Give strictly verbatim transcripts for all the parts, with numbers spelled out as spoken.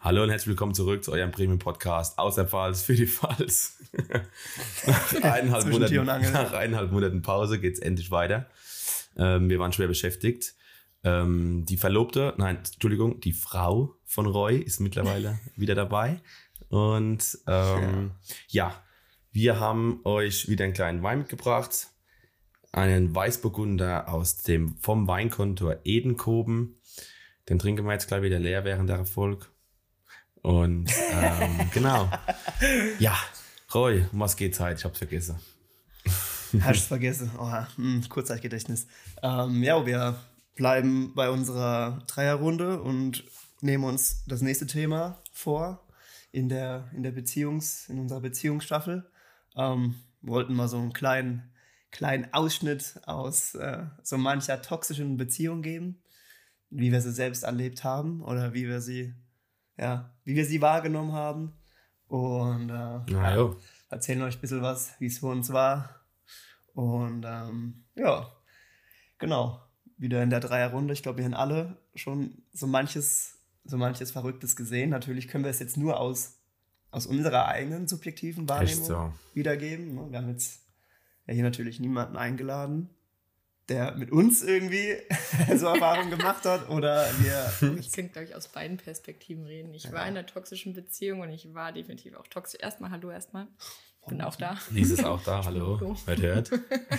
Hallo und herzlich willkommen zurück zu eurem Premium-Podcast aus der Pfalz für die Pfalz. nach, eineinhalb Monaten, nach eineinhalb Monaten Pause geht's endlich weiter. Ähm, wir waren schwer beschäftigt. Ähm, die Verlobte, nein, Entschuldigung, die Frau von Roy ist mittlerweile wieder dabei. Und ähm, ja. ja, wir haben euch wieder einen kleinen Wein mitgebracht. Einen Weißburgunder aus dem vom Weinkontor Edenkoben. Den trinken wir jetzt gleich wieder leer während der Erfolg. Und ähm, genau. Ja, Roy, um was geht's heute? Ich hab's vergessen. Hast du vergessen? Oh, hm, Kurzzeitgedächtnis. Ähm, ja, wir bleiben bei unserer Dreierrunde und nehmen uns das nächste Thema vor in der, in der Beziehungs, in unserer Beziehungsstaffel. Ähm, wollten mal so einen kleinen, kleinen Ausschnitt aus äh, so mancher toxischen Beziehung geben, wie wir sie selbst erlebt haben oder wie wir sie, ja, wie wir sie wahrgenommen haben. Und äh, ja, erzählen euch ein bisschen was, wie es für uns war. Und ähm, ja, genau, wieder in der Dreierrunde. Ich glaube, wir haben alle schon so manches, so manches Verrücktes gesehen. Natürlich können wir es jetzt nur aus, aus unserer eigenen subjektiven Wahrnehmung so wiedergeben. Wir haben jetzt ja hier natürlich niemanden eingeladen, der mit uns irgendwie so Erfahrungen gemacht hat. Oder wir. Ich könnte, glaube ich, aus beiden Perspektiven reden. Ich ja. war in einer toxischen Beziehung und ich war definitiv auch toxisch. Erstmal, hallo erstmal. Ich bin oh, auch da. Lies ist auch da, hallo. Hört, hört.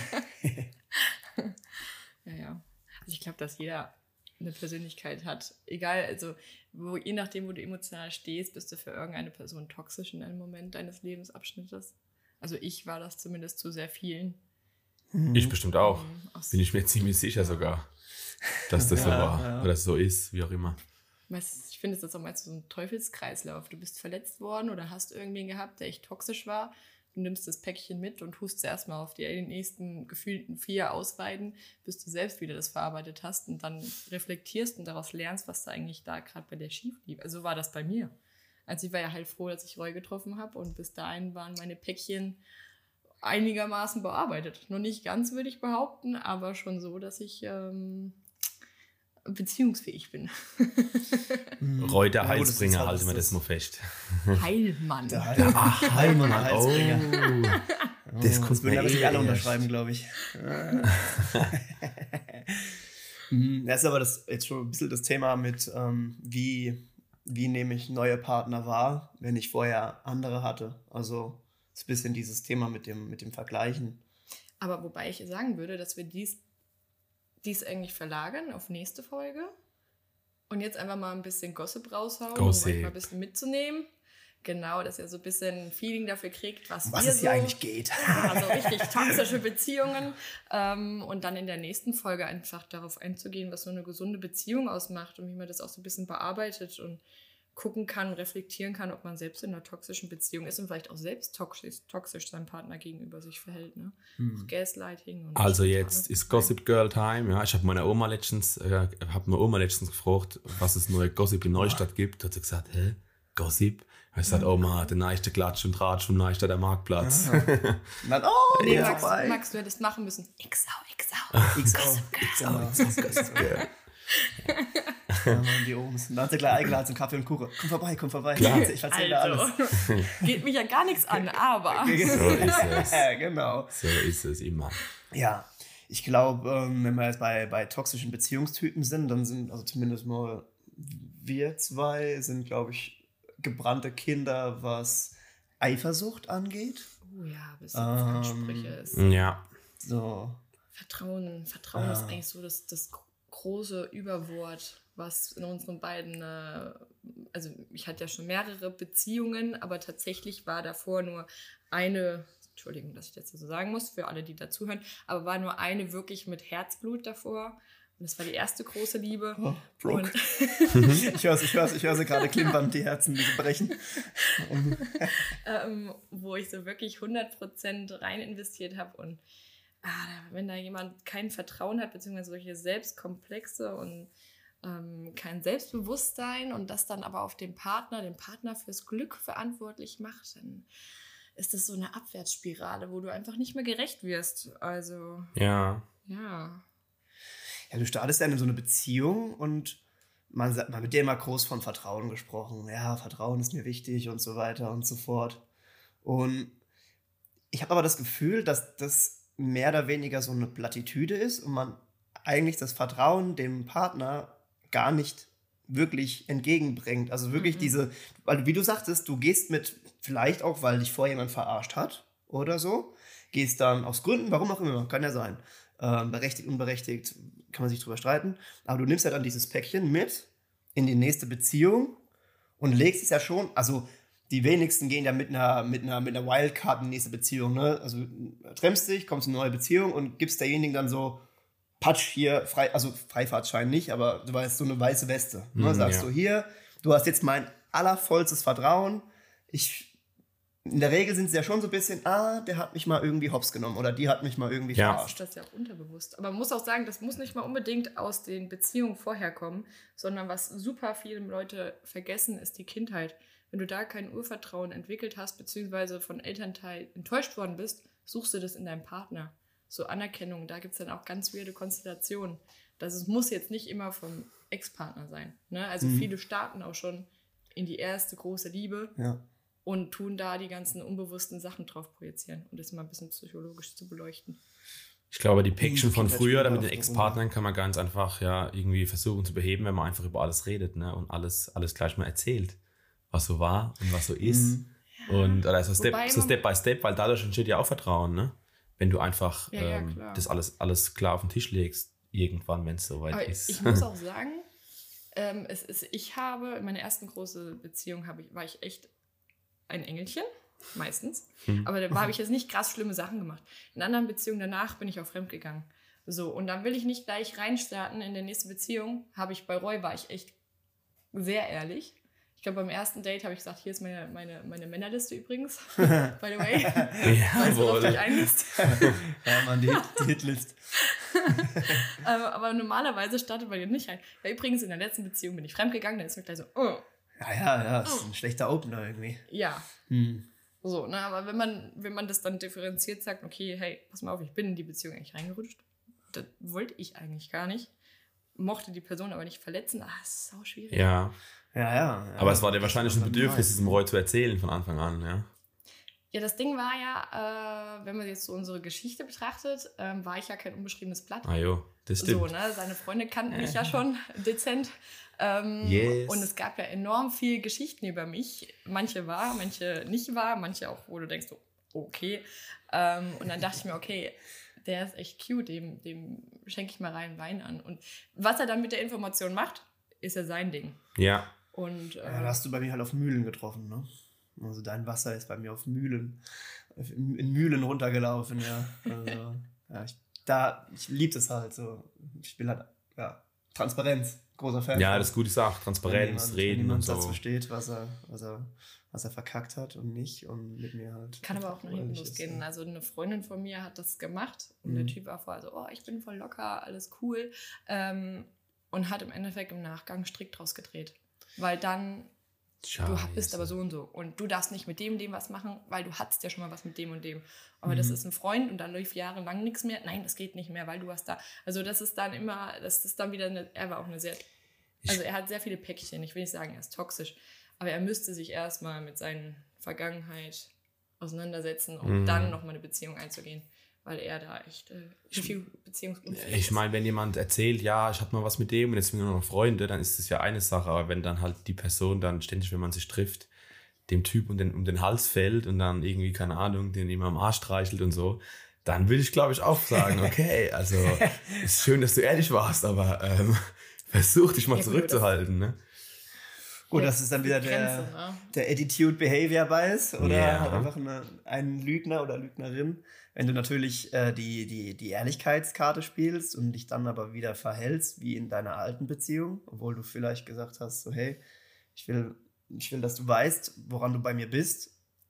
ja, ja. Also ich glaube, dass jeder eine Persönlichkeit hat. Egal, also wo, je nachdem, wo du emotional stehst, bist du für irgendeine Person toxisch in einem Moment deines Lebensabschnittes. Also ich war das zumindest zu sehr vielen. Ich bestimmt auch. Bin ich mir ziemlich sicher sogar, dass das ja, so war. Ja. Oder so ist, wie auch immer. Ich finde, es ist auch meist so ein Teufelskreislauf. Du bist verletzt worden oder hast irgendwen gehabt, der echt toxisch war. Du nimmst das Päckchen mit und tust erstmal auf die nächsten gefühlten vier ausweiten, bis du selbst wieder das verarbeitet hast und dann reflektierst und daraus lernst, was da eigentlich da gerade bei dir schief lief. Also so war das bei mir. Also ich war ja heilfroh, dass ich Roy getroffen habe und bis dahin waren meine Päckchen einigermaßen bearbeitet. Noch nicht ganz, würde ich behaupten, aber schon so, dass ich ähm, beziehungsfähig bin. Roy, der Heilsbringer, ja, halten wir das mal fest. Heilmann. Der Heil- ja, Ach, Heilmann, der Heilsbringer. Oh. Das, das würden aber nicht alle unterschreiben, glaube ich. Das ist aber das, jetzt schon ein bisschen das Thema mit, ähm, wie, wie nehme ich neue Partner wahr, wenn ich vorher andere hatte. Also das ist ein bisschen dieses Thema mit dem, mit dem Vergleichen. Aber wobei ich sagen würde, dass wir dies, dies eigentlich verlagern auf nächste Folge und jetzt einfach mal ein bisschen Gossip raushauen, Gossip. um euch mal ein bisschen mitzunehmen. Genau, dass ihr so ein bisschen ein Feeling dafür kriegt, was, was ihr es so, hier eigentlich geht. Also richtig toxische Beziehungen. Ähm, und dann in der nächsten Folge einfach darauf einzugehen, was so eine gesunde Beziehung ausmacht und wie man das auch so ein bisschen bearbeitet und gucken kann, reflektieren kann, ob man selbst in einer toxischen Beziehung ist und vielleicht auch selbst toxisch, toxisch seinem Partner gegenüber sich verhält. Ne? Hm. Auch Gaslighting. Und also jetzt ist Gossip Girl Time. Ja, ich habe meine Oma letztens, äh, hab meine Oma letztens gefragt, was es neue Gossip in Neustadt oh. gibt. Da hat sie gesagt, hä, Gossip? Ich habe gesagt, Oma, der neueste Klatsch und Tratsch und Neustadt der Marktplatz. Ja. Dann, oh, nee, ja, Max, Max, du hättest machen müssen. X O, X O. X O, Gossip Girl. Ja, Mann, die Oms. Und dann hat sie gleich eingeladen zum Kaffee und Kuchen. Komm vorbei, komm vorbei. Klar. Ich erzähle also, da alles. Geht mich ja gar nichts an, aber. So ist es. Ja, genau. So ist es immer. Ja, ich glaube, ähm, wenn wir jetzt bei, bei toxischen Beziehungstypen sind, dann sind, also zumindest mal wir zwei, sind, glaube ich, gebrannte Kinder, was Eifersucht angeht. Oh ja, bis jetzt ähm, Ansprüche ist. Ja. So. Vertrauen. Vertrauen ja. ist eigentlich so das, das große Überwort, was in unseren beiden, äh, also ich hatte ja schon mehrere Beziehungen, aber tatsächlich war davor nur eine, Entschuldigung, dass ich das so sagen muss, für alle, die dazuhören, aber war nur eine wirklich mit Herzblut davor. Und das war die erste große Liebe. Oh, Brooke. Und ich höre ich hör's, ich hör sie gerade klimpern, die Herzen, die brechen. ähm, wo ich so wirklich hundert Prozent rein investiert habe. Und ah, wenn da jemand kein Vertrauen hat, beziehungsweise solche Selbstkomplexe und ähm, kein Selbstbewusstsein und das dann aber auf den Partner, den Partner fürs Glück verantwortlich macht, dann ist das so eine Abwärtsspirale, wo du einfach nicht mehr gerecht wirst. Also, ja. Ja. Ja, du startest ja in so eine Beziehung und man, man mit dir immer groß von Vertrauen gesprochen. Ja, Vertrauen ist mir wichtig und so weiter und so fort. Und ich habe aber das Gefühl, dass das mehr oder weniger so eine Plattitüde ist und man eigentlich das Vertrauen dem Partner gar nicht wirklich entgegenbringt. Also wirklich mhm. diese, weil wie du sagtest, du gehst mit, vielleicht auch, weil dich vorher jemand verarscht hat oder so, gehst dann aus Gründen, warum auch immer, kann ja sein, ähm, berechtigt, unberechtigt, kann man sich drüber streiten, aber du nimmst ja dann dieses Päckchen mit in die nächste Beziehung und legst es ja schon, also die wenigsten gehen ja mit einer, mit einer, mit einer Wildcard in die nächste Beziehung, ne? Also trennst dich, kommst in eine neue Beziehung und gibst derjenigen dann so Patsch hier, frei, also Freifahrtschein nicht, aber du weißt, so eine weiße Weste. Ne? Mm, Sagst ja. du hier, du hast jetzt mein allervollstes Vertrauen. Ich, in der Regel sind sie ja schon so ein bisschen, ah, der hat mich mal irgendwie hops genommen oder die hat mich mal irgendwie ja. verarscht. Das ist ja auch unterbewusst. Aber man muss auch sagen, das muss nicht mal unbedingt aus den Beziehungen vorher kommen, sondern was super viele Leute vergessen, ist die Kindheit. Wenn du da kein Urvertrauen entwickelt hast, beziehungsweise von Elternteil enttäuscht worden bist, suchst du das in deinem Partner. So Anerkennung, da gibt es dann auch ganz weirde Konstellationen. Das ist, muss jetzt nicht immer vom Ex-Partner sein. Ne? Also mhm. viele starten auch schon in die erste große Liebe ja. und tun da die ganzen unbewussten Sachen drauf projizieren und das mal ein bisschen psychologisch zu beleuchten. Ich glaube, die Päckchen von früher, mit den Ex-Partnern kann man ganz einfach ja irgendwie versuchen zu beheben, wenn man einfach über alles redet, ne? Und alles, alles gleich mal erzählt, was so war und was so ist. Mhm. Ja. Und also Step, so Step by Step, weil dadurch entsteht ja auch Vertrauen, ne? Wenn du einfach ja, ähm, ja, das alles, alles klar auf den Tisch legst, irgendwann, wenn es soweit Aber ist. Ich muss auch sagen, ähm, es ist, ich habe, in meiner ersten großen Beziehung habe ich, war ich echt ein Engelchen, meistens. Mhm. Aber da habe ich jetzt nicht krass schlimme Sachen gemacht. In anderen Beziehungen danach bin ich auch fremdgegangen. So, und dann will ich nicht gleich reinstarten in der nächste Beziehung. Habe ich bei Roy, war ich echt sehr ehrlich. Ich glaube, beim ersten Date habe ich gesagt, hier ist meine, meine, meine Männerliste übrigens, by the way. Ja, wohl. Dich einlässt. Ja, man, die, die Hitlist. aber, aber normalerweise startet man ja nicht ein. Ja, übrigens, in der letzten Beziehung bin ich fremdgegangen, dann ist mir gleich so, oh. Ja, ja, ja, das ist ein schlechter Opener irgendwie. Ja. Hm. So, ne, aber wenn man, wenn man das dann differenziert sagt, okay, hey, pass mal auf, ich bin in die Beziehung eigentlich reingerutscht. Das wollte ich eigentlich gar nicht. Mochte die Person aber nicht verletzen. Ah, das ist sau schwierig. Ja. Ja, ja, ja. Aber es war dir wahrscheinlich ein Bedürfnis, diesem Roy zu erzählen von Anfang an, ja? Ja, das Ding war ja, äh, wenn man jetzt so unsere Geschichte betrachtet, ähm, war ich ja kein unbeschriebenes Blatt. Ah jo, das stimmt. So, ne? Seine Freunde kannten mich ja schon dezent. Ähm, yes. Und es gab ja enorm viele Geschichten über mich. Manche wahr, manche nicht wahr, manche auch, wo du denkst, so, okay. Ähm, und dann dachte ich mir, okay, der ist echt cute, dem, dem schenke ich mal rein Wein an. Und was er dann mit der Information macht, ist ja sein Ding. Ja. Und, äh, ja, da hast du bei mir halt auf Mühlen getroffen, ne? Also dein Wasser ist bei mir auf Mühlen, in Mühlen runtergelaufen, ja. Also, ja, ich, da, ich liebe das halt so. Ich will halt, ja, Transparenz, großer Fan. Ja, das ist gute Sache, Transparenz, jemand, reden und so. Wenn jemand versteht, was er, was er, was er verkackt hat und nicht und mit mir halt. Kann aber auch nach hinten losgehen. Ja. Also eine Freundin von mir hat das gemacht und mhm. der Typ war vorher so, oh, ich bin voll locker, alles cool. Ähm, und hat im Endeffekt im Nachgang strikt draus gedreht. Weil dann, Scheiße. Du bist aber so und so. Und du darfst nicht mit dem dem was machen, weil du hattest ja schon mal was mit dem und dem. Aber mhm. das ist ein Freund und da lief jahrelang nichts mehr. Nein, das geht nicht mehr, weil du warst da. Also das ist dann immer, das ist dann wieder, eine, er war auch eine sehr, also er hat sehr viele Päckchen. Ich will nicht sagen, er ist toxisch. Aber er müsste sich erstmal mit seiner Vergangenheit auseinandersetzen, um mhm. dann nochmal eine Beziehung einzugehen. Weil er da echt äh, viel beziehungsunfähig ist. Ich meine, wenn jemand erzählt, ja, ich hatte mal was mit dem und jetzt sind wir nur noch Freunde, dann ist das ja eine Sache. Aber wenn dann halt die Person dann ständig, wenn man sich trifft, dem Typ um den, um den Hals fällt und dann irgendwie, keine Ahnung, den immer am Arsch streichelt und so, dann würde ich, glaube ich, auch sagen, okay, also ist schön, dass du ehrlich warst, aber ähm, versuch dich mal ja, zurückzuhalten, ne? Gut, das ist dann wieder der, Grenze, ne? der Attitude-Behavior-Bias oder ja. halt einfach eine, ein Lügner oder Lügnerin. Wenn du natürlich äh, die, die, die Ehrlichkeitskarte spielst und dich dann aber wieder verhältst wie in deiner alten Beziehung, obwohl du vielleicht gesagt hast, so hey, ich will, ich will, dass du weißt, woran du bei mir bist.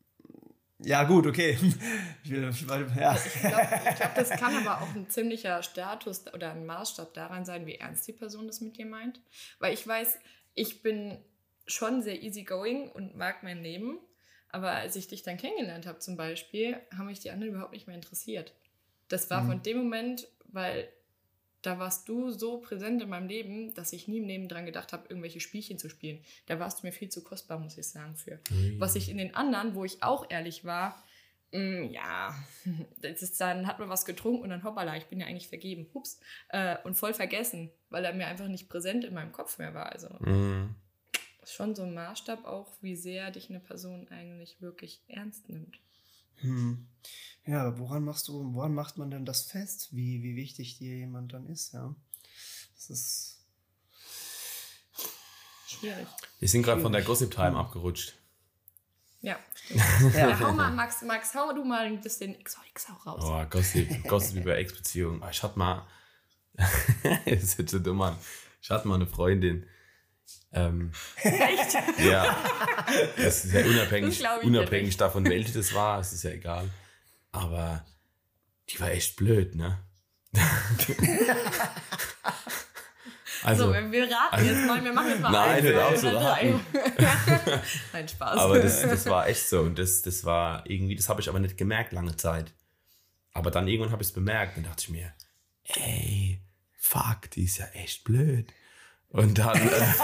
Ja gut, okay. Ich, will, ich, ja. ich glaube, glaub, das kann aber auch ein ziemlicher Status oder ein Maßstab daran sein, wie ernst die Person das mit dir meint. Weil ich weiß, ich bin schon sehr easygoing und mag mein Leben. Aber als ich dich dann kennengelernt habe zum Beispiel, haben mich die anderen überhaupt nicht mehr interessiert. Das war mhm. von dem Moment, weil da warst du so präsent in meinem Leben, dass ich nie im Leben dran gedacht habe, irgendwelche Spielchen zu spielen. Da warst du mir viel zu kostbar, muss ich sagen, für. Mhm. Was ich in den anderen, wo ich auch ehrlich war, mh, ja, das ist dann hat man was getrunken und dann hoppala, ich bin ja eigentlich vergeben, hups, äh, und voll vergessen, weil er mir einfach nicht präsent in meinem Kopf mehr war. Also mhm. das ist schon so ein Maßstab auch, wie sehr dich eine Person eigentlich wirklich ernst nimmt. Hm. Ja, woran machst du, woran macht man denn das fest, wie, wie wichtig dir jemand dann ist, ja? Das ist schwierig. Wir sind gerade von der Gossip Time abgerutscht. Ja, stimmt. Ja. Ja, hau mal, Max, Max, hau du mal ein bisschen X X auch raus. Oh, Gossip, Gossip über Ex-Beziehungen. Ich hatte mal, das ist jetzt so dumm, Mann. Ich hatte mal eine Freundin. Ähm, Echt? Ja. Das ist ja unabhängig, unabhängig davon, welche das war, es ist ja egal. Aber die war echt blöd, ne? Also, so, wir raten also, jetzt mal, wir machen jetzt mal nein, hör auf zu raten. Nein, Spaß. Aber das, das war echt so und das, das war irgendwie, das habe ich aber nicht gemerkt lange Zeit. Aber dann irgendwann habe ich es bemerkt und dachte ich mir, ey, fuck, die ist ja echt blöd. Und dann, äh,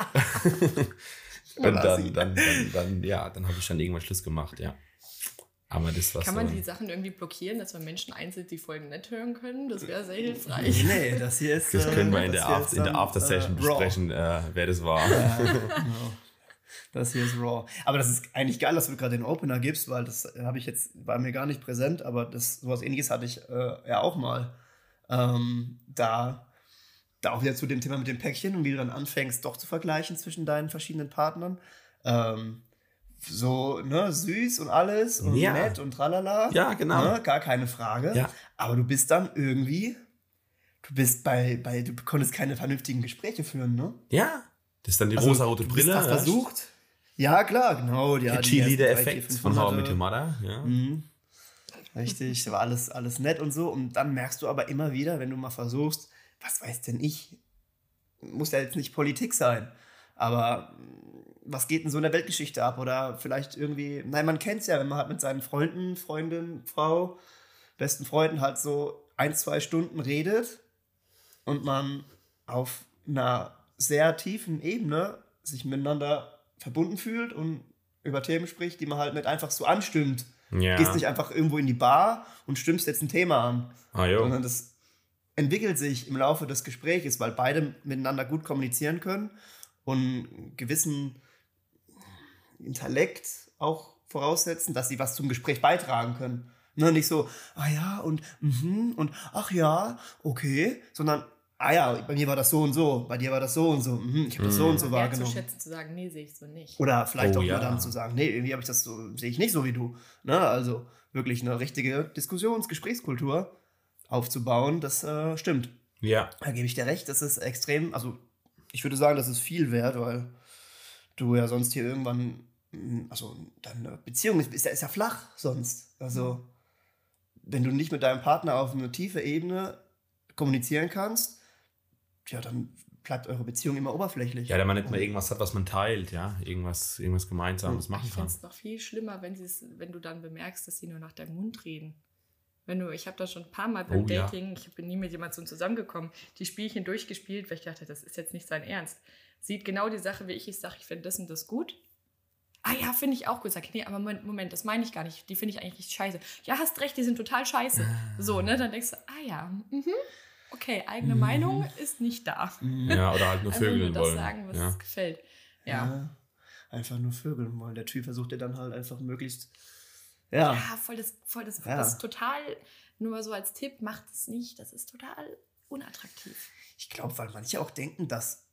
und dann, dann, dann, dann, ja, dann habe ich dann irgendwann Schluss gemacht, ja. Aber das war Kann so man die Sachen irgendwie blockieren, dass man Menschen einzeln die Folgen nicht hören können? Das wäre sehr hilfreich. Nee, das hier ist... Das können wir in der, After, in der After-Session äh, besprechen, äh, wer das war. Ja, genau. Das hier ist raw. Aber das ist eigentlich geil, dass du gerade den Opener gibst, weil das habe ich jetzt, war mir gar nicht präsent, aber das sowas Ähnliches hatte ich äh, ja auch mal. Ähm, da... Da auch wieder zu dem Thema mit dem Päckchen und wie du dann anfängst, doch zu vergleichen zwischen deinen verschiedenen Partnern. Ähm, so, ne, süß und alles und ja. nett und tralala. Ja, genau. Ne, gar keine Frage. Ja. Aber du bist dann irgendwie, du bist bei, bei, du konntest keine vernünftigen Gespräche führen, ne? Ja. Das ist dann die also, rosa-rote Brille. Du hast versucht. Ja, klar, genau. Ja, der Cheerleader-Effekt von How I Met Your Mother. Ja. Mhm. Richtig, war alles, alles nett und so. Und dann merkst du aber immer wieder, wenn du mal versuchst, was weiß denn ich? Muss ja jetzt nicht Politik sein. Aber was geht denn so in der Weltgeschichte ab? Oder vielleicht irgendwie, nein, man kennt es ja, wenn man halt mit seinen Freunden, Freundin, Frau, besten Freunden halt so ein, zwei Stunden redet und man auf einer sehr tiefen Ebene sich miteinander verbunden fühlt und über Themen spricht, die man halt nicht einfach so anstimmt. Ja. Gehst nicht einfach irgendwo in die Bar und stimmst jetzt ein Thema an. Ah, jo. Sondern das entwickelt sich im Laufe des Gesprächs, weil beide miteinander gut kommunizieren können und einen gewissen Intellekt auch voraussetzen, dass sie was zum Gespräch beitragen können. Ne, nicht so, ah ja, und mhm, und ach ja, okay, sondern, ah ja, bei mir war das so und so, bei dir war das so und so, mhm, ich habe das so und so wahrgenommen. Ja, zu schätzen, zu sagen, nee, sehe ich so nicht. Oder vielleicht oh, auch ja. mal dann zu sagen, nee, irgendwie habe ich das so, sehe ich nicht so wie du. Ne, also wirklich eine richtige Diskussions-, Gesprächskultur aufzubauen, das äh, stimmt. Ja. Da gebe ich dir recht, das ist extrem, also ich würde sagen, das ist viel wert, weil du ja sonst hier irgendwann, also deine Beziehung ist, ist, ja, ist ja flach sonst. Also wenn du nicht mit deinem Partner auf eine tiefe Ebene kommunizieren kannst, ja, dann bleibt eure Beziehung immer oberflächlich. Ja, wenn man nicht mal irgendwas hat, was man teilt, ja, irgendwas, irgendwas Gemeinsames machen ich kann. Ich finde es noch viel schlimmer, wenn, wenn du dann bemerkst, dass sie nur nach deinem Mund reden. Wenn du, ich habe da schon ein paar Mal beim oh, Dating, ja. ich bin nie mit jemandem so zusammengekommen, die Spielchen durchgespielt, weil ich dachte, das ist jetzt nicht sein Ernst. Sieht genau die Sache, wie ich, ich sage, ich finde das und das gut. Ah ja, finde ich auch gut. Sag ich, nee, aber Moment, Moment das meine ich gar nicht. Die finde ich eigentlich richtig scheiße. Ja, hast recht, die sind total scheiße. Ah. So, ne, dann denkst du, ah ja, mhm. okay, eigene mhm. Meinung ist nicht da. Ja, oder halt nur Vögeln also nur wollen. das sagen, was ja. gefällt. Ja. ja. Einfach nur Vögeln wollen. Der Typ versucht dir dann halt einfach möglichst, ja. Ja, voll das, voll das, ja. das ist total, nur mal so als Tipp, macht es nicht. Das ist total unattraktiv. Ich glaube, weil manche auch denken, dass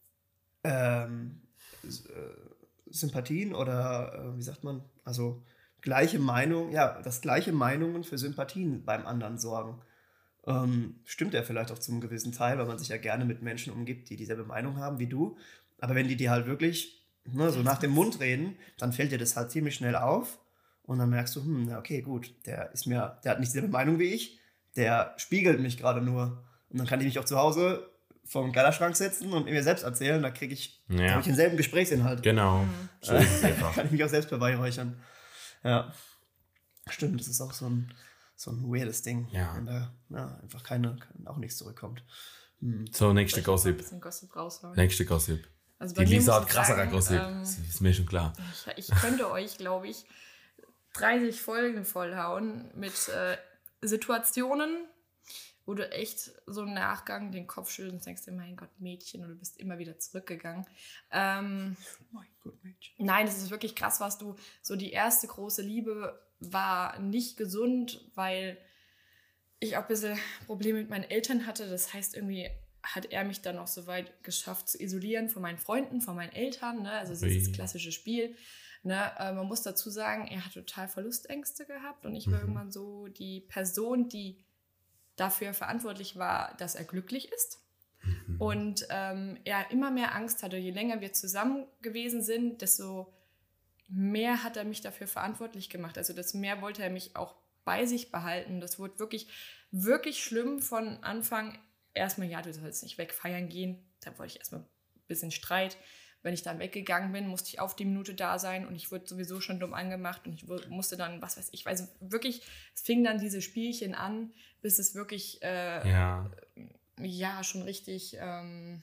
ähm, äh, Sympathien oder, äh, wie sagt man, also gleiche Meinung, ja, dass gleiche Meinungen für Sympathien beim anderen sorgen. Ähm, stimmt ja vielleicht auch zum gewissen Teil, weil man sich ja gerne mit Menschen umgibt, die dieselbe Meinung haben wie du. Aber wenn die dir halt wirklich ne, so nach dem Mund reden, dann fällt dir das halt ziemlich schnell auf und dann merkst du, hm, ja, okay, gut, der ist mir, der hat nicht dieselbe Meinung wie ich, der spiegelt mich gerade nur. Und dann kann ich mich auch zu Hause vor den Kleiderschrank setzen und mir selbst erzählen, da kriege ich, ja. hab ich denselben Gesprächsinhalt. Genau. Mhm. So ist es einfach. Kann ich mich auch selbst beweihräuchern. Ja. Stimmt, das ist auch so ein, so ein weirdes Ding, ja. wenn da ja, einfach keine, auch nichts zurückkommt. Hm. So, nächste Gossip. Gossip nächste Gossip. Also die Lisa hat krasserer Gossip, ähm, das ist mir schon klar. Ich, ich könnte euch, glaube ich, dreißig Folgen vollhauen mit äh, Situationen, wo du echt so im Nachgang den Kopf schüttelst und denkst dir, mein Gott, Mädchen, und du bist immer wieder zurückgegangen. Ähm, mein Gott, Mädchen. Nein, das ist wirklich krass, was du, so die erste große Liebe war nicht gesund, weil ich auch ein bisschen Probleme mit meinen Eltern hatte. Das heißt, irgendwie hat er mich dann auch so weit geschafft zu isolieren von meinen Freunden, von meinen Eltern. Ne? Also dieses klassische Spiel. Ne? Äh, man muss dazu sagen, er hat total Verlustängste gehabt und ich war mhm. irgendwann so die Person, die dafür verantwortlich war, dass er glücklich ist. Mhm. Und ähm, er immer mehr Angst hatte. Je länger wir zusammen gewesen sind, desto mehr hat er mich dafür verantwortlich gemacht. Also desto mehr wollte er mich auch bei sich behalten. Das wurde wirklich, wirklich schlimm von Anfang. Erstmal, ja, du sollst nicht weg feiern gehen. Da wollte ich erstmal ein bisschen Streit. Wenn ich dann weggegangen bin, musste ich auf die Minute da sein und ich wurde sowieso schon dumm angemacht und ich musste dann, was weiß ich, also wirklich, es fing dann diese Spielchen an, bis es wirklich, äh, ja. ja, schon richtig, ähm,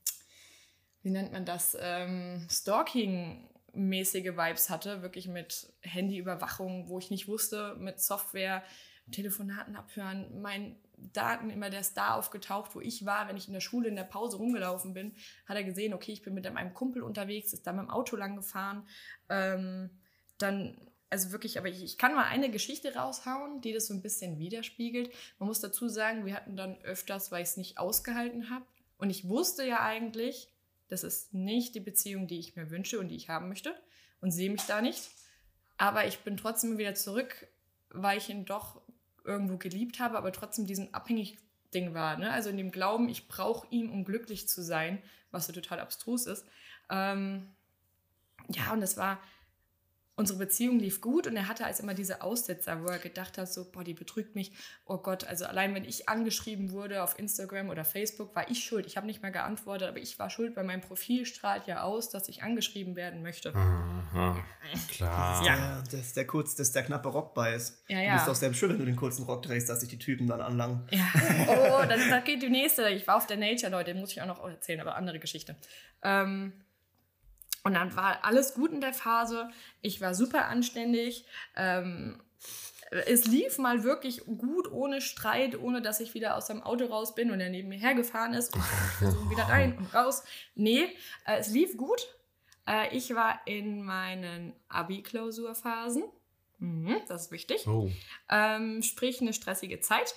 wie nennt man das, ähm, Stalking-mäßige Vibes hatte, wirklich mit Handyüberwachung, wo ich nicht wusste, mit Software, Telefonaten abhören, mein Daten, immer der Star aufgetaucht, wo ich war, wenn ich in der Schule in der Pause rumgelaufen bin, hat er gesehen, okay, ich bin mit meinem Kumpel unterwegs, ist da mit dem Auto lang gefahren, ähm, dann, also wirklich, aber ich, ich kann mal eine Geschichte raushauen, die das so ein bisschen widerspiegelt. Man muss dazu sagen, wir hatten dann öfters, weil ich es nicht ausgehalten habe und ich wusste ja eigentlich, das ist nicht die Beziehung, die ich mir wünsche und die ich haben möchte und sehe mich da nicht, aber ich bin trotzdem wieder zurück, weil ich ihn doch irgendwo geliebt habe, aber trotzdem diesem abhängig Ding war. Ne? Also in dem Glauben, ich brauche ihn, um glücklich zu sein, was so total abstrus ist. Ähm, ja, und das war, unsere Beziehung lief gut und er hatte als immer diese Aussetzer, wo er gedacht hat, so, boah, die betrügt mich. Oh Gott, also allein wenn ich angeschrieben wurde auf Instagram oder Facebook, war ich schuld. Ich habe nicht mal geantwortet, aber ich war schuld, weil mein Profil strahlt ja aus, dass ich angeschrieben werden möchte. Aha, klar. Ja, das ist der kurz, das ist der knappe Rockbias. Ja, ja. Du bist auch selbst schuld, wenn du den kurzen Rock drehst, dass sich die Typen dann anlangen. Ja. Oh, dann, dann geht die nächste. Ich war auf der Nature, Leute, den muss ich auch noch erzählen, aber andere Geschichte. Ähm, Und dann war alles gut in der Phase. Ich war super anständig. Ähm, es lief mal wirklich gut, ohne Streit, ohne dass ich wieder aus dem Auto raus bin und er neben mir hergefahren ist und so wieder rein und raus. Nee, äh, es lief gut. Äh, ich war in meinen Abi-Klausurphasen. Mhm, das ist wichtig. Oh. Ähm, sprich, eine stressige Zeit.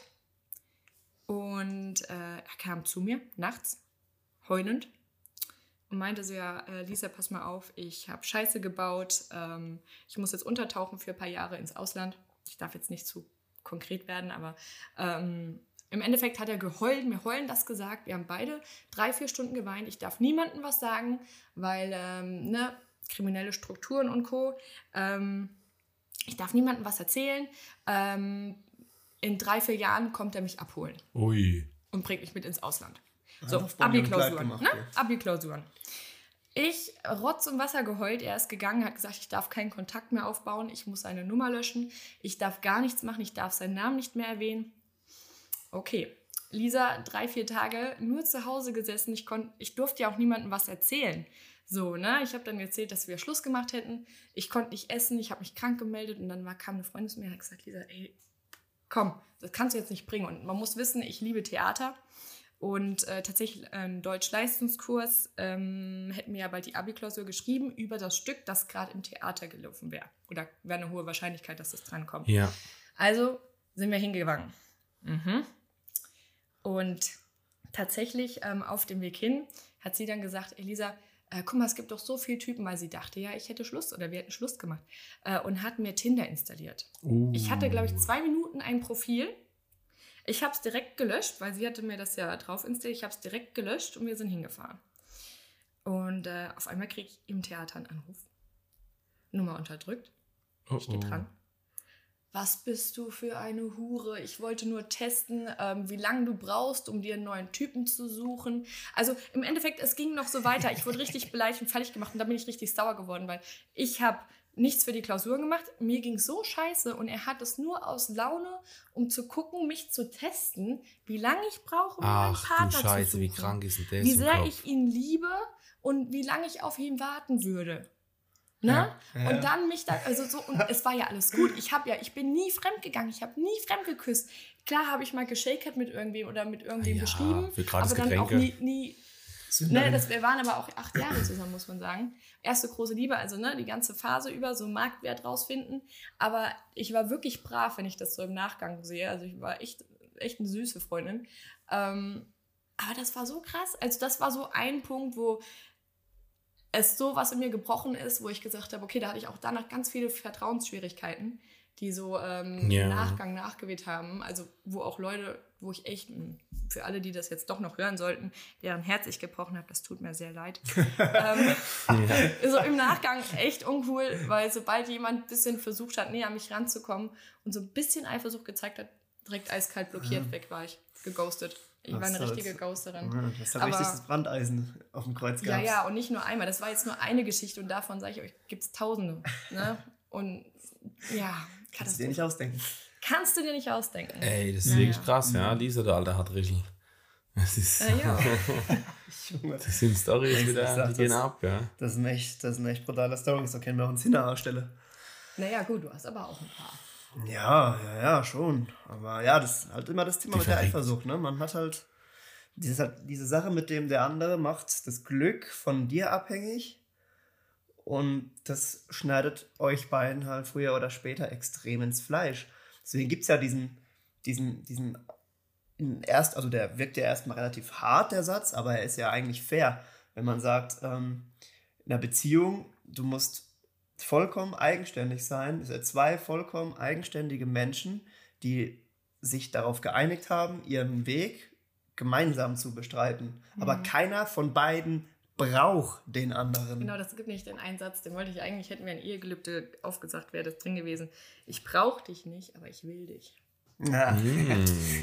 Und äh, er kam zu mir nachts, heulend. Und meinte so, ja, äh, Lisa, pass mal auf, ich habe Scheiße gebaut, ähm, ich muss jetzt untertauchen für ein paar Jahre ins Ausland. Ich darf jetzt nicht zu konkret werden, aber ähm, im Endeffekt hat er geheult, mir heulen das gesagt. Wir haben beide drei, vier Stunden geweint. Ich darf niemandem was sagen, weil, ähm, ne, kriminelle Strukturen und Co. Ähm, ich darf niemandem was erzählen. Ähm, in drei, vier Jahren kommt er mich abholen. Ui. Und bringt mich mit ins Ausland. So, Abi-Klausuren. Ne? Abi-Klausuren. Ich Rotz und Wasser geheult. Er ist gegangen, hat gesagt, ich darf keinen Kontakt mehr aufbauen. Ich muss seine Nummer löschen. Ich darf gar nichts machen. Ich darf seinen Namen nicht mehr erwähnen. Okay. Lisa, drei, vier Tage nur zu Hause gesessen. Ich, konnt, ich durfte ja auch niemandem was erzählen. So, ne? Ich habe dann erzählt, dass wir Schluss gemacht hätten. Ich konnte nicht essen. Ich habe mich krank gemeldet. Und dann war, kam eine Freundin zu mir und hat gesagt, Lisa, ey, komm, das kannst du jetzt nicht bringen. Und man muss wissen, ich liebe Theater. Und äh, tatsächlich einen Deutsch-Leistungskurs ähm, hätten wir ja bald die Abi-Klausur geschrieben über das Stück, das gerade im Theater gelaufen wäre. Oder wäre eine hohe Wahrscheinlichkeit, dass das drankommt. Ja. Also sind wir hingegangen. Mhm. Und tatsächlich ähm, auf dem Weg hin hat sie dann gesagt, Elisa, äh, guck mal, es gibt doch so viele Typen, weil sie dachte, ja, ich hätte Schluss oder wir hätten Schluss gemacht. Äh, und hat mir Tinder installiert. Uh. Ich hatte, glaube ich, zwei Minuten ein Profil. Ich habe es direkt gelöscht, weil sie hatte mir das ja drauf installiert. Ich habe es direkt gelöscht und wir sind hingefahren. Und äh, auf einmal kriege ich im Theater einen Anruf. Nummer unterdrückt. Oh, ich gehe dran. Was bist du für eine Hure? Ich wollte nur testen, ähm, wie lange du brauchst, um dir einen neuen Typen zu suchen. Also im Endeffekt, es ging noch so weiter. Ich wurde richtig beleidigt und fertig gemacht und da bin ich richtig sauer geworden, weil ich habe nichts für die Klausuren gemacht. Mir ging so scheiße und er hat es nur aus Laune, um zu gucken, mich zu testen, wie lange ich brauche, um einen Partner zu suchen. Ach du Scheiße, wie krank ist denn das? Wie sehr ich ihn liebe und wie lange ich auf ihn warten würde. Ne? Ja, ja. Und dann mich da, also so, und es war ja alles gut. Ich habe ja, ich bin nie fremdgegangen, ich habe nie fremd geküsst. Klar habe ich mal geschakert mit irgendwem oder mit irgendwem ja, geschrieben, aber dann Getränke. auch nie, nie ne, das, wir waren aber auch acht Jahre zusammen, muss man sagen. Erste große Liebe, also ne, die ganze Phase über, so Marktwert rausfinden. Aber ich war wirklich brav, wenn ich das so im Nachgang sehe. Also ich war echt, echt eine süße Freundin. Ähm, aber das war so krass. Also das war so ein Punkt, wo es so was in mir gebrochen ist, wo ich gesagt habe, okay, da hatte ich auch danach ganz viele Vertrauensschwierigkeiten, die so ähm, ja. im Nachgang nachgeweht haben. Also wo auch Leute, wo ich echt, für alle, die das jetzt doch noch hören sollten, deren Herz ich gebrochen habe, das tut mir sehr leid. ähm, ja. So im Nachgang echt uncool, weil sobald jemand ein bisschen versucht hat, näher an mich ranzukommen und so ein bisschen Eifersucht gezeigt hat, direkt eiskalt blockiert, ja. weg war ich, geghostet. Ich das war eine richtige Ghosterin. Ja, das ist ja richtig das Brandeisen auf dem Kreuz gehabt. Ja, ja, und nicht nur einmal. Das war jetzt nur eine Geschichte und davon, sage ich euch, gibt es Tausende. Ne? Und ja, kannst du dir nicht ausdenken. Kannst du dir nicht ausdenken. Ey, das ist ja, wirklich ja. krass, ja. Lisa, der Alter, hat Rischel. Das ist... Ja, ja. Das sind Storys wieder, die gehen ab, ja. Das sind echt, das sind echt brutale Storys. So kennen wir uns hinter der Stelle. Naja, gut, du hast aber auch ein paar. Ja, ja, ja, schon. Aber ja, das ist halt immer das Thema die mit verrückt. der Eifersucht, ne? Man hat halt, dieses, halt diese Sache mit dem, der andere macht das Glück von dir abhängig und das schneidet euch beiden halt früher oder später extrem ins Fleisch. Deswegen gibt es ja diesen, diesen, diesen, erst, also der wirkt ja erstmal relativ hart, der Satz, aber er ist ja eigentlich fair, wenn man sagt, ähm, in einer Beziehung, du musst vollkommen eigenständig sein. Es sind zwei vollkommen eigenständige Menschen, die sich darauf geeinigt haben, ihren Weg gemeinsam zu bestreiten. Mhm. Aber keiner von beiden braucht den anderen. Genau, das gibt nicht den Einsatz, den wollte ich eigentlich, hätten wir ein Ehegelübde aufgesagt, wäre das drin gewesen. Ich brauche dich nicht, aber ich will dich. Ja. Mm.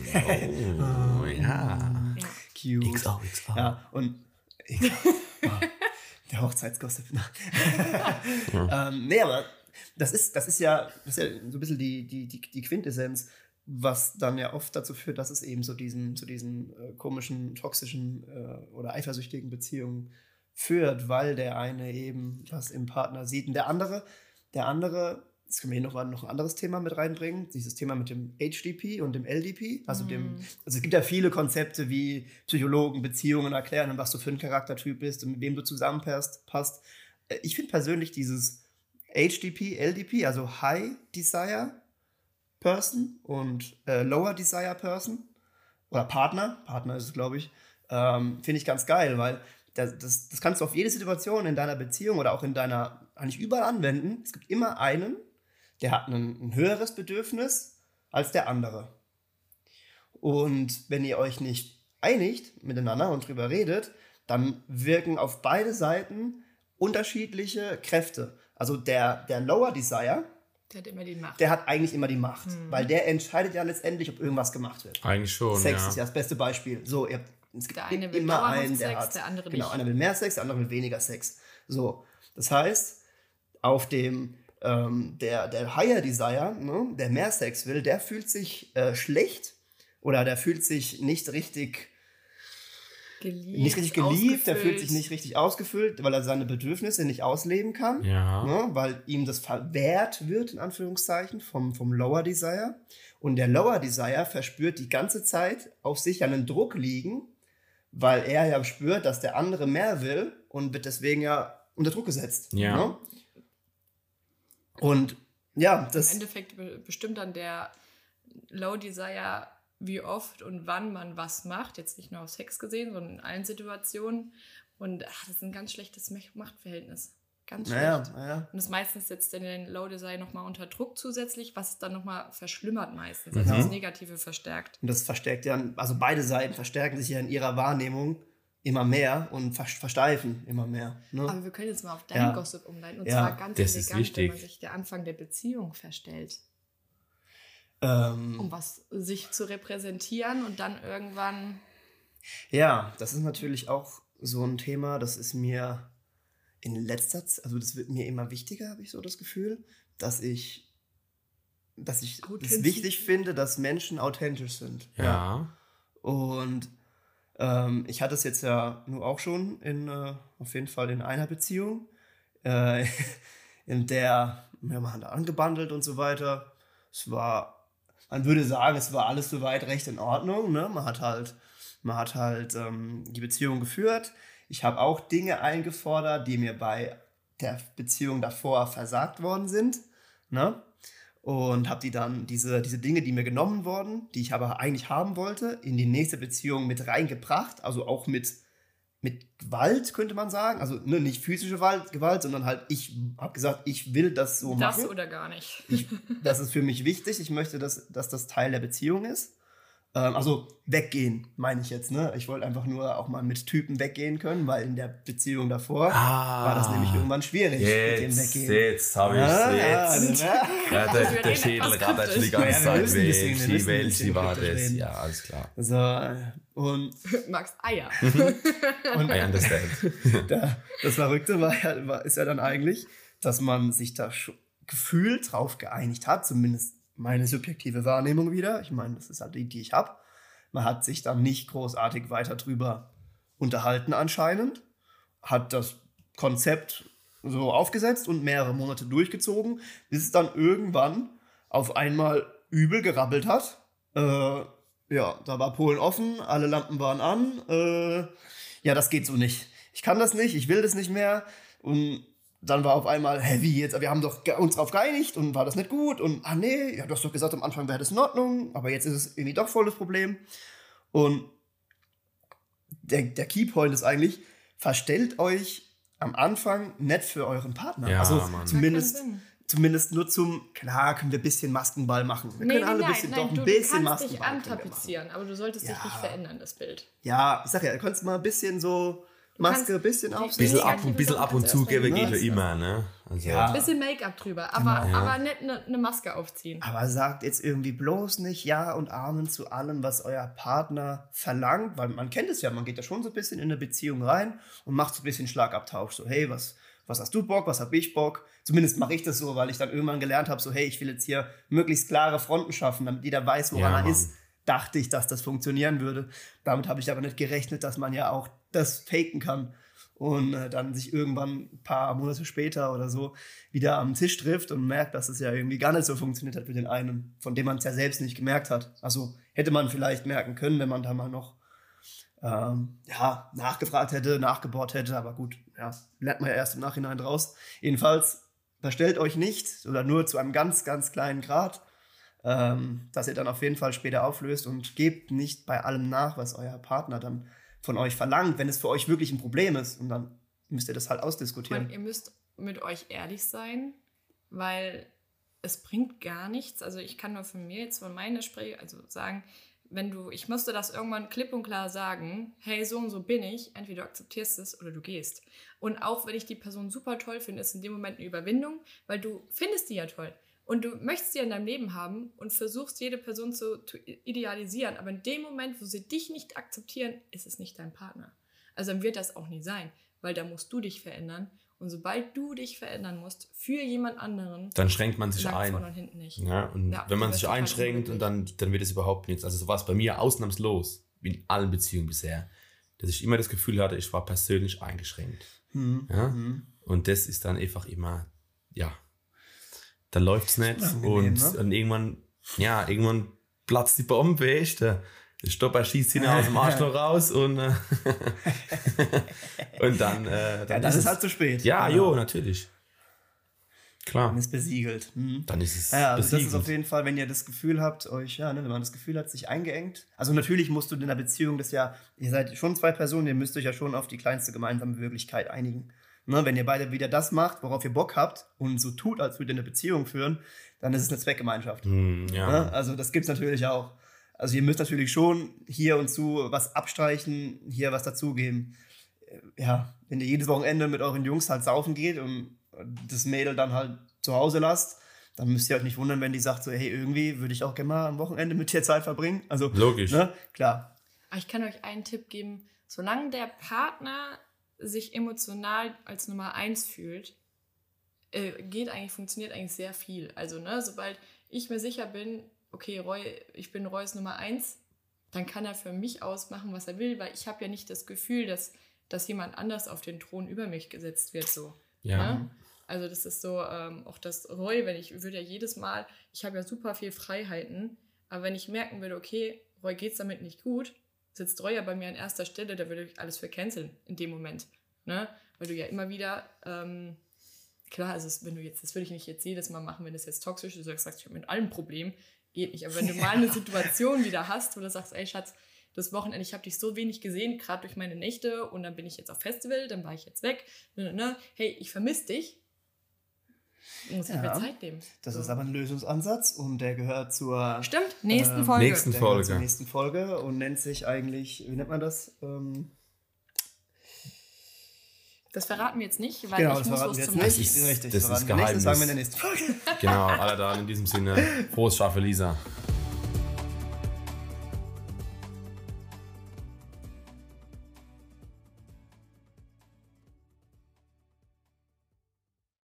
Oh, ja. ja. Cute. X O, X O. Ja, und oh. Der Hochzeitsgossip. ähm, nee, aber das ist, das ist ja, das ist ja so ein bisschen die, die, die, die Quintessenz, was dann ja oft dazu führt, dass es eben zu diesen, zu diesen äh, komischen, toxischen äh, oder eifersüchtigen Beziehungen führt, weil der eine eben das im Partner sieht. Und der andere, der andere, jetzt können wir hier noch, noch ein anderes Thema mit reinbringen, dieses Thema mit dem H D P und dem L D P. Also, mm. dem, also es gibt ja viele Konzepte, wie Psychologen Beziehungen erklären und was du für ein Charaktertyp bist und mit wem du zusammenpasst. Passt. Ich finde persönlich dieses H D P, L D P, also High Desire Person und äh, Lower Desire Person oder Partner, Partner ist es, glaube ich, ähm, finde ich ganz geil, weil das, das, das kannst du auf jede Situation in deiner Beziehung oder auch in deiner, eigentlich überall anwenden. Es gibt immer einen, der hat ein, ein höheres Bedürfnis als der andere. Und wenn ihr euch nicht einigt miteinander und drüber redet, dann wirken auf beide Seiten unterschiedliche Kräfte. Also der, der Lower Desire, der hat immer die Macht. Der hat eigentlich immer die Macht, mhm. weil der entscheidet ja letztendlich, ob irgendwas gemacht wird. Eigentlich schon, Sex ja. ist ja das beste Beispiel. So, ihr, es gibt der eine will immer einen, Sex, der hat, der andere genau, nicht. Einer will mehr Sex, der andere will weniger Sex. So, das heißt, auf dem ähm, der, der Higher Desire, ne, der mehr Sex will, der fühlt sich äh, schlecht oder der fühlt sich nicht richtig geliebt, nicht richtig geliebt, der fühlt sich nicht richtig ausgefüllt, weil er seine Bedürfnisse nicht ausleben kann, ja. ne, weil ihm das verwehrt wird, in Anführungszeichen, vom, vom Lower Desire. Und der Lower Desire verspürt die ganze Zeit auf sich einen Druck liegen, weil er ja spürt, dass der andere mehr will und wird deswegen ja unter Druck gesetzt. Ja. Ne? Und ja, das... Im Endeffekt bestimmt dann der Low Desire, wie oft und wann man was macht, jetzt nicht nur auf Sex gesehen, sondern in allen Situationen. Und ach, das ist ein ganz schlechtes Machtverhältnis. Ganz schlecht. Naja, naja. Und das meistens setzt dann den Low Desire nochmal unter Druck zusätzlich, was es dann nochmal verschlimmert meistens, also mhm. das Negative verstärkt. Und das verstärkt ja, also beide Seiten verstärken sich ja in ihrer Wahrnehmung immer mehr und versteifen immer mehr. Ne? Aber wir können jetzt mal auf deinen ja. Gossip umleiten. Und ja. zwar ganz das elegant, wenn man sich der Anfang der Beziehung verstellt. Ähm, um was sich zu repräsentieren und dann irgendwann... Ja, das ist natürlich auch so ein Thema, das ist mir in letzter Zeit, also das wird mir immer wichtiger, habe ich so das Gefühl, dass ich, dass ich es wichtig finde, dass Menschen authentisch sind. Ja. ja. Und ähm, ich hatte es jetzt ja nur auch schon in, äh, auf jeden Fall in einer Beziehung, äh, in der, ja, man hat angebandelt und so weiter. Es war, man würde sagen, es war alles soweit recht in Ordnung, ne? Man hat halt, man hat halt ähm, die Beziehung geführt. Ich habe auch Dinge eingefordert, die mir bei der Beziehung davor versagt worden sind, ne? Und habe die dann, diese, diese Dinge, die mir genommen wurden, die ich aber eigentlich haben wollte, in die nächste Beziehung mit reingebracht. Also auch mit, mit Gewalt, könnte man sagen. Also ne, nicht physische Gewalt, Gewalt, sondern halt, ich habe gesagt, ich will das so das machen. Das oder gar nicht. Ich, das ist für mich wichtig. Ich möchte, dass, dass das Teil der Beziehung ist. Also weggehen, meine ich jetzt. Ne? Ich wollte einfach nur auch mal mit Typen weggehen können, weil in der Beziehung davor ah, war das nämlich irgendwann schwierig jetzt, mit dem Weggehen. Jetzt habe ich es. Ja, ja, ja, der, der Schädel rattert schon die ganze ja, Zeit. Welche, welche war das? Ja, alles klar. So, und Max Eier. und I understand. Da, das Verrückte war ja, war, ist ja dann eigentlich, dass man sich da gefühlt drauf geeinigt hat, zumindest meine subjektive Wahrnehmung wieder. Ich meine, das ist halt die, die ich habe. Man hat sich dann nicht großartig weiter drüber unterhalten anscheinend, hat das Konzept so aufgesetzt und mehrere Monate durchgezogen, bis es dann irgendwann auf einmal übel gerabbelt hat. Äh, ja, da war Polen offen, alle Lampen waren an. Äh, ja, das geht so nicht. Ich kann das nicht, ich will das nicht mehr. Und dann war auf einmal, hä, wie jetzt? Wir haben doch uns darauf geeinigt und war das nicht gut? Und, ah nee, ja, du hast doch gesagt, am Anfang wäre das in Ordnung, aber jetzt ist es irgendwie doch voll das Problem. Und der, der Keypoint ist eigentlich, verstellt euch am Anfang nicht für euren Partner. Ja, also Mann. zumindest, zumindest nur zum, klar, können wir ein bisschen Maskenball machen. Wir nee, können alle nein, ein bisschen, nein, doch ein du, bisschen du kannst Maskenball dich antapezieren, aber du solltest ja. dich nicht verändern, das Bild. Ja, ich sag ja, du kannst mal ein bisschen so Maske ein bisschen auf. Ein bisschen ab, ein bisschen ab und zu geben geht ja immer, ne? Also ja. Ein bisschen Make-up drüber, aber, genau. aber nicht eine ne Maske aufziehen. Aber sagt jetzt irgendwie bloß nicht Ja und Amen zu allem, was euer Partner verlangt, weil man kennt es ja, man geht ja schon so ein bisschen in eine Beziehung rein und macht so ein bisschen Schlagabtausch. So, hey, was, was hast du Bock, was hab ich Bock? Zumindest mache ich das so, weil ich dann irgendwann gelernt habe, so hey, ich will jetzt hier möglichst klare Fronten schaffen, damit jeder weiß, woran ja, er ist. Dachte ich, dass das funktionieren würde. Damit habe ich aber nicht gerechnet, dass man ja auch das faken kann und äh, dann sich irgendwann ein paar Monate später oder so wieder am Tisch trifft und merkt, dass es ja irgendwie gar nicht so funktioniert hat für den einen, von dem man es ja selbst nicht gemerkt hat. Also hätte man vielleicht merken können, wenn man da mal noch ähm, ja, nachgefragt hätte, nachgebohrt hätte, aber gut, ja, lernt man ja erst im Nachhinein draus. Jedenfalls, verstellt euch nicht oder nur zu einem ganz, ganz kleinen Grad, ähm, dass ihr dann auf jeden Fall später auflöst und gebt nicht bei allem nach, was euer Partner dann von euch verlangt, wenn es für euch wirklich ein Problem ist. Und dann müsst ihr das halt ausdiskutieren. Und ihr müsst mit euch ehrlich sein, weil es bringt gar nichts. Also ich kann nur von mir jetzt von meiner Sprache also sagen, wenn du, ich musste das irgendwann klipp und klar sagen, hey, so und so bin ich, entweder du akzeptierst es oder du gehst. Und auch wenn ich die Person super toll finde, ist in dem Moment eine Überwindung, weil du findest die ja toll. Und du möchtest sie in deinem Leben haben und versuchst, jede Person zu, zu idealisieren. Aber in dem Moment, wo sie dich nicht akzeptieren, ist es nicht dein Partner. Also dann wird das auch nie sein, weil da musst du dich verändern. Und sobald du dich verändern musst für jemand anderen, dann schränkt man sich ein. Vorne und hinten nicht. Ja, und ja, wenn man sich einschränkt, und dann, dann wird es überhaupt nichts. Also so war es bei mir ausnahmslos, wie in allen Beziehungen bisher, dass ich immer das Gefühl hatte, ich war persönlich eingeschränkt. Hm. Ja? Hm. Und das ist dann einfach immer, ja, da läuft's nicht und, ne? und irgendwann, ja, irgendwann platzt die Bombe, weißt du? Der Stopper schießt ihn aus dem Arschloch raus und, äh, und dann, äh, dann ja, das ist, ist halt zu spät. Ja, jo, natürlich. Klar. Dann ist besiegelt. Hm. Dann ist es ja, also besiegelt. Das ist auf jeden Fall, wenn ihr das Gefühl habt, euch, ja, ne, wenn man das Gefühl hat, sich eingeengt. Also natürlich musst du in einer Beziehung das ja, ihr seid schon zwei Personen, ihr müsst euch ja schon auf die kleinste gemeinsame Wirklichkeit einigen. Ne, wenn ihr beide wieder das macht, worauf ihr Bock habt und so tut, als würdet ihr eine Beziehung führen, dann ist es eine Zweckgemeinschaft. Mm, ja. Ne? Also das gibt's natürlich auch. Also ihr müsst natürlich schon hier und zu was abstreichen, hier was dazugeben. Ja, wenn ihr jedes Wochenende mit euren Jungs halt saufen geht und das Mädel dann halt zu Hause lasst, dann müsst ihr euch nicht wundern, wenn die sagt so, hey, irgendwie würde ich auch gerne mal am Wochenende mit dir Zeit verbringen. Also, logisch. Ne? Klar. Aber ich kann euch einen Tipp geben, solange der Partner sich emotional als Nummer eins fühlt, äh, geht eigentlich, funktioniert eigentlich sehr viel. Also, ne, sobald ich mir sicher bin, okay, Roy, ich bin Roys Nummer eins, dann kann er für mich ausmachen, was er will, weil ich habe ja nicht das Gefühl, dass, dass jemand anders auf den Thron über mich gesetzt wird, so. Ja. Ne? Also das ist so, ähm, auch das Roy, wenn ich würde ja jedes Mal, ich habe ja super viel Freiheiten, aber wenn ich merken würde, okay, Roy geht's damit nicht gut, sitzt Roy ja bei mir an erster Stelle, da würde ich alles für canceln in dem Moment, ne? Weil du ja immer wieder, ähm, klar, also es, wenn du jetzt, das würde ich nicht jetzt jedes Mal machen, wenn das jetzt toxisch ist, du sagst, ich habe mit allem Problem, geht nicht, aber wenn du mal eine Situation wieder hast, wo du sagst, ey Schatz, das Wochenende, ich habe dich so wenig gesehen, gerade durch meine Nächte und dann bin ich jetzt auf Festival, dann war ich jetzt weg, ne, ne, hey, ich vermisse dich, muss ich Ja, mir Zeit nehmen. Das so. ist aber ein Lösungsansatz und der gehört zur Stimmt, nächsten ähm, Folge. Nächsten der gehört Folge. zur nächsten Folge und nennt sich eigentlich, wie nennt man das? Ähm, Das verraten wir jetzt nicht, weil genau, ich das muss verraten los wir jetzt zum nicht. Essen. Richtig, das verraten ist wir nicht, das Geheimnis. sagen wir in der nächsten Folge. Genau, alle da in diesem Sinne. Frohes Schaffe, Lisa.